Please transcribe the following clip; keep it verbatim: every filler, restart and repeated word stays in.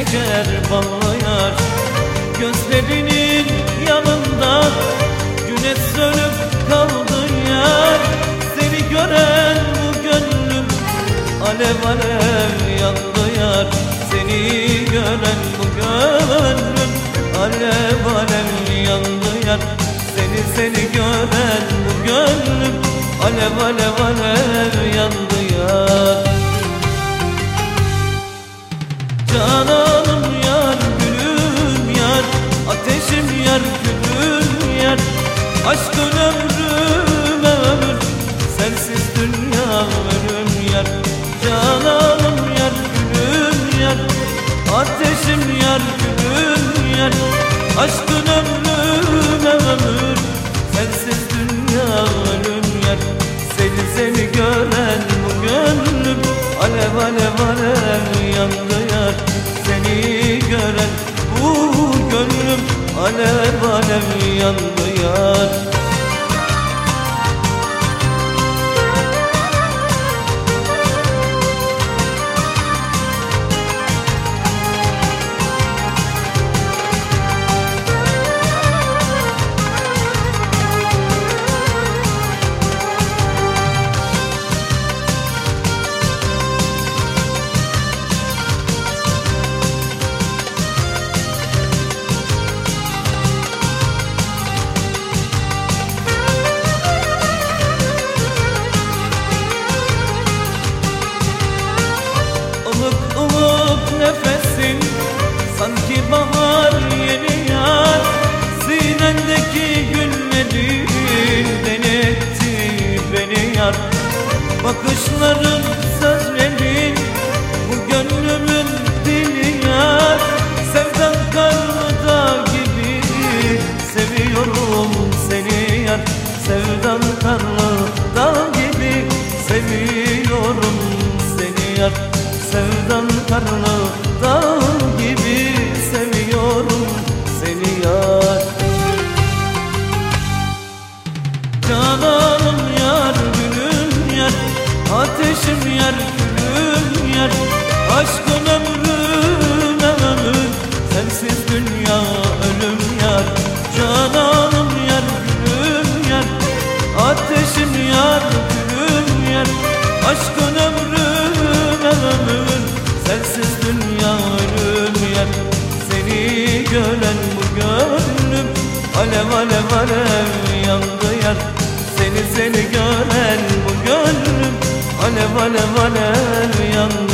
şeker ballı yar. Gözlerinin yanında güneş sönüp kaldı yar. Seni gören bu gönlüm alev alev yandı yar. Seni gören bu gönlüm alev alev yandı yar. Seni seni gören bu gönlüm alev alev alev yandı yar. Cananım yar, gülüm yar, ateşim yar, gülüm yar. Aşkın ömrüme ömür, sensiz dünya ölüm yar. Cananım yar, gülüm yar, ateşim yar, gülüm yar. Aşkın ömrüme ömür, sensiz dünya ölüm yar. Seni seni gören bu gönlüm alev alev alev yandı yar. Seni gören bu gönlüm alev alev yandı yar. Ilık ılık nefesin sanki bahar yeni yar. Sinendeki güllerin deli etti beni yar. Bakışların sözlerin bu gönlümün dili yar. Sevdan karlı dağ gibi seviyorum seni yar. Sevdan karlı dağ gibi seviyorum seni yar. Sevdan karlı dağ gibi seviyorum seni yar. Cananım yar, gülüm yar, ateşim yar, gülüm yar. Aşkın ömrüme ömür, sensiz dünya ölüm yar. Cananım yar, gülüm yar, ateşim yar, gülüm yar. Aşkın ömrüme ömür, sensiz dünya ölüm yar. Seni gören bu gönlüm alev alev alev yandı yar. Seni seni gören bu gönlüm alev alev alev yandı.